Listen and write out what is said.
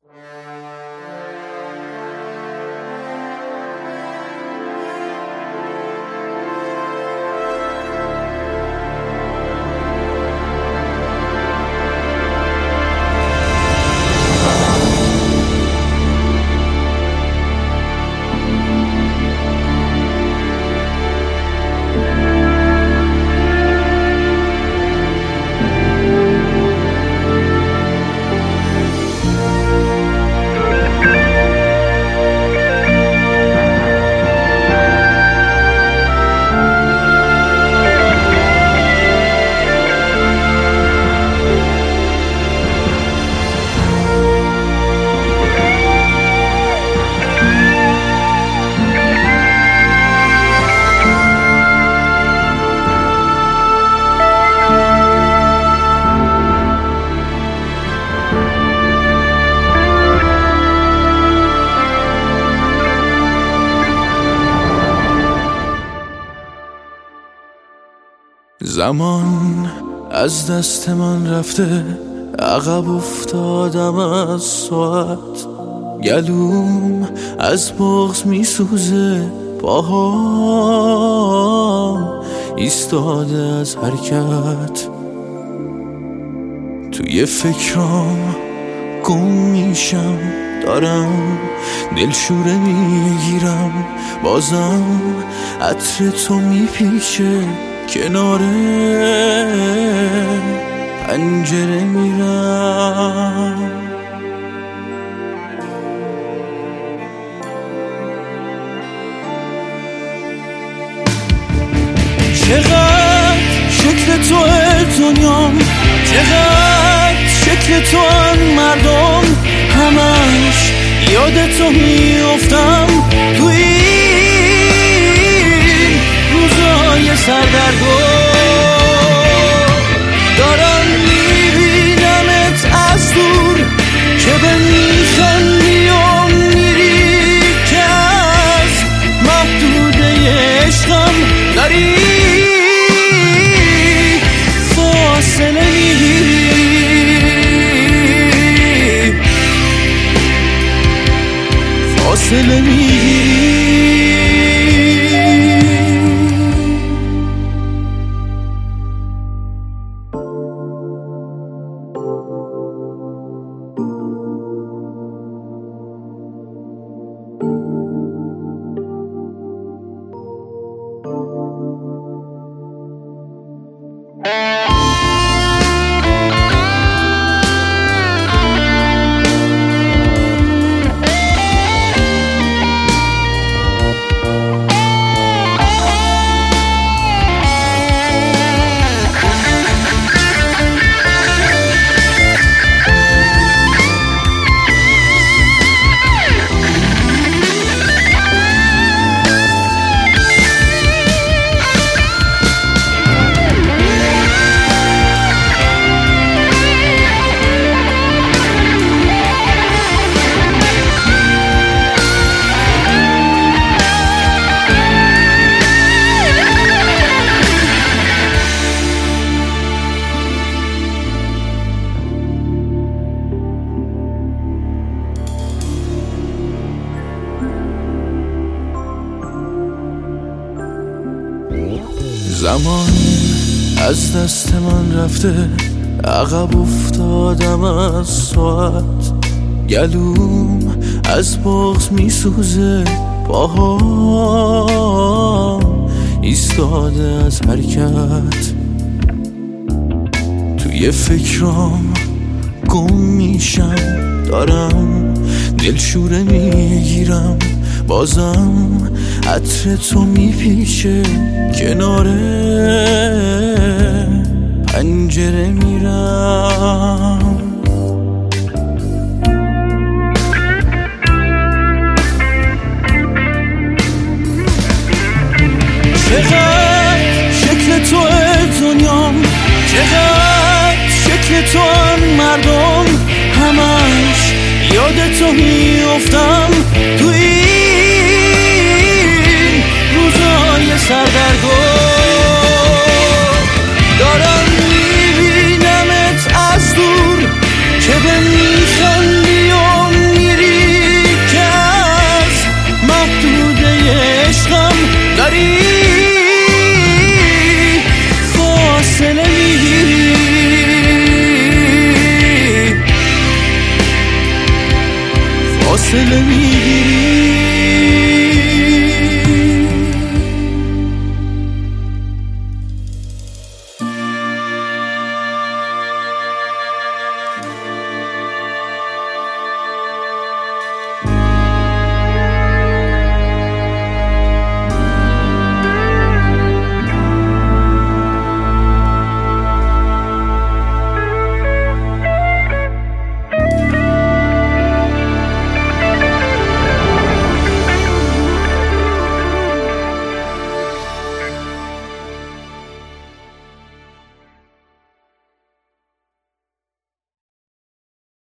زمان از دست من رفته، عقب افتادم از ساعت، گلوم از بغض میسوزه، پاهام ایستاده از حرکت. توی فکرام گم میشم، دارم دلشوره میگیرم، بازم عطر تو میپیچه، کنار پنجره میرم. چقدر شکل توه دنیام، چقدر شکل تو ان مردم، همش یاد تو میافتم تو این روزای سردرگم. دارم میبینمت از دور که به میخندی و میری، که از محدوده عشقم داری فاصله میگیری، فاصله میگیری. زمان از دست من رفته، عقب افتادم از ساعت، گلوم از بغض میسوزه، پاهام ایستاده از حرکت. توی فکرام گم میشم، دارم دلشوره میگیرم، بازم عطر تو میپیچه، کنار پنجره میرم. چقدر شکل توه دنیام، چقدر شکل تو ان مردم، همش یاد تو میافتم تو این روزای سردرگم. دارم میبینمت از دور که به میخندی و فاصله میگیری